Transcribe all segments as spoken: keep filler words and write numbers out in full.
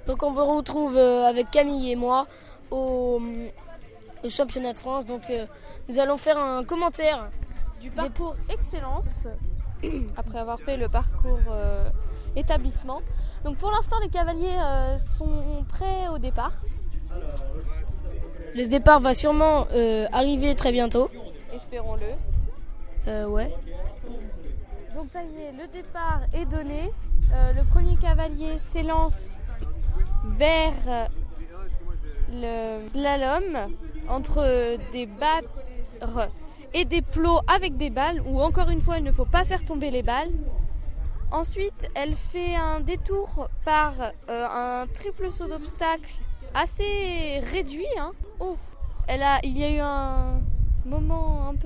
Donc on vous retrouve euh, avec Camille et moi au, au championnat de France. Donc euh, nous allons faire un commentaire du parcours des... Excellence après avoir fait le parcours euh, établissement. Donc pour l'instant les cavaliers euh, sont prêts au départ. Le départ va sûrement euh, arriver très bientôt. Espérons-le. Euh, ouais. Donc ça y est, le départ est donné. Euh, le premier cavalier s'élance vers le slalom entre des barres et des plots avec des balles, où encore une fois il ne faut pas faire tomber les balles. Ensuite, elle fait un détour par euh, un triple saut d'obstacle assez réduit. Hein. Oh, elle a, il y a eu un moment un peu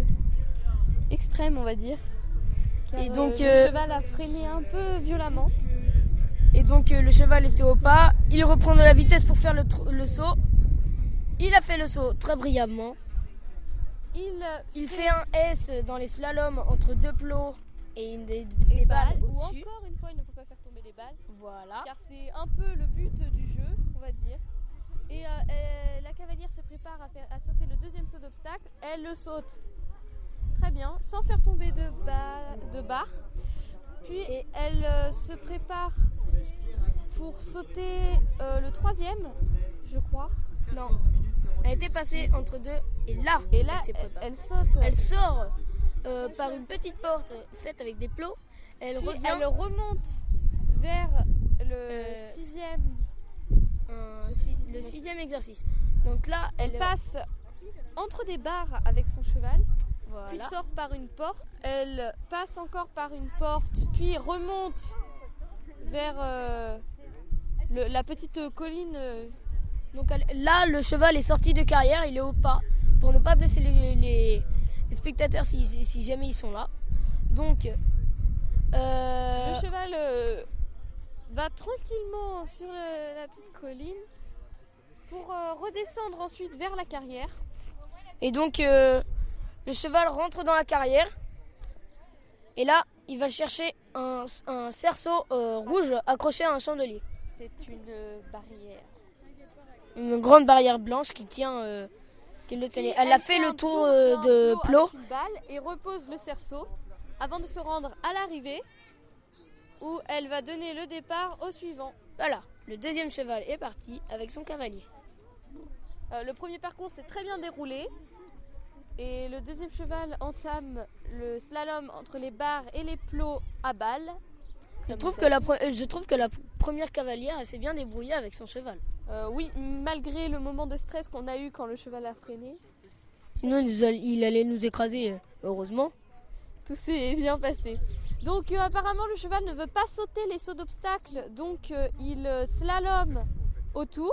extrême, on va dire. Car, et donc, euh, le euh, cheval a freiné un peu violemment. Et donc euh, le cheval était au pas. Il reprend de la vitesse pour faire le, tr- le saut. Il a fait le saut très brillamment. Il, il fait... fait un S dans les slaloms entre deux plots et une des, des balles, balles au-dessus. Ou encore une fois, il ne faut pas faire tomber les balles. Voilà. Car c'est un peu le but du jeu, on va dire. Et, euh, et la cavalière se prépare à, faire, à sauter le deuxième saut d'obstacle. Elle le saute très bien, sans faire tomber de, ba- de barre. Puis et elle euh, se prépare pour sauter euh, le troisième, je crois. Non, elle était passée entre deux et là, et là elle, elle, elle saute. Elle sort euh, par une petite porte faite avec des plots. Elle Puis revient. Elle remonte vers le euh, sixième, un, six, le sixième exercice. Donc là, elle, elle passe entre des barres avec son cheval. Voilà. Puis sort par une porte, elle passe encore par une porte, puis remonte vers euh, le, la petite colline. Donc elle, là, le cheval est sorti de carrière, il est au pas, pour ne pas blesser les, les, les spectateurs si, si jamais ils sont là. Donc, euh, le cheval euh, va tranquillement sur le, la petite colline pour euh, redescendre ensuite vers la carrière. Et donc... Euh, Le cheval rentre dans la carrière et là, il va chercher un, un cerceau euh, rouge accroché à un chandelier. C'est une barrière. Une grande barrière blanche qui tient, euh, qui le tenait. Elle, elle a fait le tour, tour euh, de plot. Avec une balle et repose le cerceau avant de se rendre à l'arrivée où elle va donner le départ au suivant. Voilà, le deuxième cheval est parti avec son cavalier. Euh, le premier parcours s'est très bien déroulé. Et le deuxième cheval entame le slalom entre les barres et les plots à balles. Je trouve, que la, je trouve que la première cavalière elle s'est bien débrouillée avec son cheval. Euh, oui, malgré le moment de stress qu'on a eu quand le cheval a freiné. Sinon il allait nous écraser, heureusement. Tout s'est bien passé. Donc euh, apparemment le cheval ne veut pas sauter les sauts d'obstacles, donc euh, il slalome autour.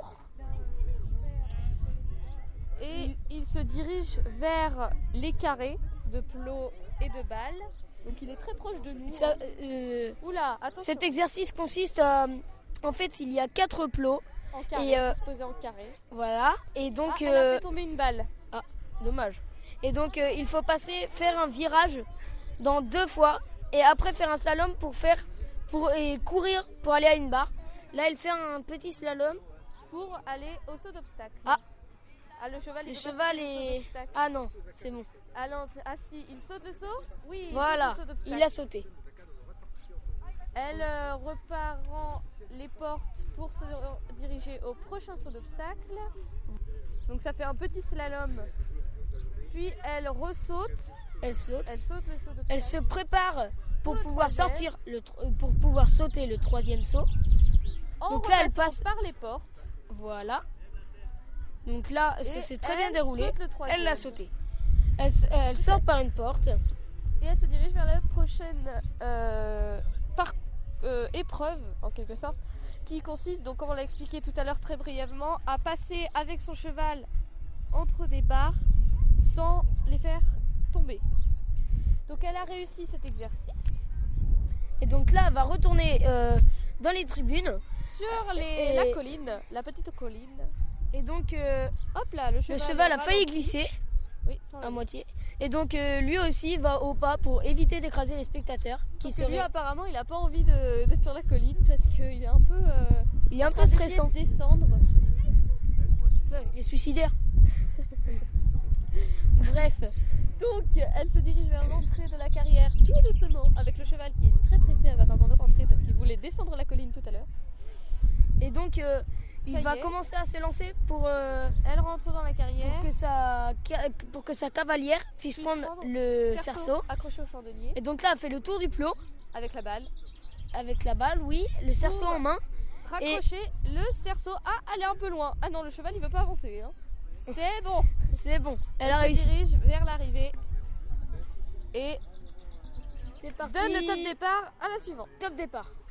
Et il se dirige vers les carrés de plots et de balles. Donc il est très proche de nous. Ça, euh, Oula, attention. Cet exercice consiste à... En fait, il y a quatre plots. En carré, et, euh, disposés en carré. Voilà. Et donc, ah, elle euh, a fait tomber une balle. Ah, dommage. Et donc, euh, il faut passer, faire un virage dans deux fois. Et après, faire un slalom pour faire... Pour, et courir pour aller à une barre. Là, elle fait un petit slalom. Pour aller au saut d'obstacle. Ah. Ah, le cheval, le cheval est... Ah non, c'est bon. Ah non, ah si, il saute le saut. Oui, il voilà, saute le saut d'obstacle. Il a sauté. Elle euh, repart les portes pour se diriger au prochain saut d'obstacle. Donc ça fait un petit slalom. Puis elle ressaute. Elle saute. Elle saute le saut d'obstacle. Elle se prépare pour, pour pouvoir troisième. sortir le pour pouvoir sauter le troisième saut. En Donc là, elle passe par les portes. Voilà. Donc là, ça s'est très bien déroulé. Elle l'a sauté. Elle, elle sort par une porte. Et elle se dirige vers la prochaine euh, par, euh, épreuve, en quelque sorte, qui consiste, donc comme on l'a expliqué tout à l'heure très brièvement, à passer avec son cheval entre des barres sans les faire tomber. Donc elle a réussi cet exercice. Et donc là, elle va retourner euh, dans les tribunes. Sur les, et, la colline, la petite colline. Et donc, euh, hop là, le cheval, le cheval a failli glisser. Oui, sans à levier. moitié. Et donc euh, lui aussi va au pas pour éviter d'écraser les spectateurs. Qui Sauf que lui, seraient... apparemment, il a pas envie de- d'être sur la colline parce qu'il est un peu. euh, Il est un en peu train d'essayer stressant. de descendre. Ouais, il est suicidaire. Bref. Donc, elle se dirige vers l'entrée de la carrière tout doucement, avec le cheval qui est très pressé apparemment de rentrer parce qu'il voulait descendre la colline tout à l'heure. Et donc euh, il Ça y va est. commencer à s'élancer pour, euh, Elle rentre dans la carrière. pour, que sa, ca- pour que sa cavalière puisse Puisse prendre prendre le cerceau cerceau. accroché au chandelier Et donc là, elle fait le tour du plot avec la balle. avec la balle, oui, le cerceau Pour- en main. Raccrocher le cerceau. Ah, elle est un peu loin. Ah non, le cheval il veut pas avancer. Hein. C'est bon. C'est bon, elle Elle a se réussi. dirige vers l'arrivée et C'est parti. donne le top départ à la suivante. Top départ.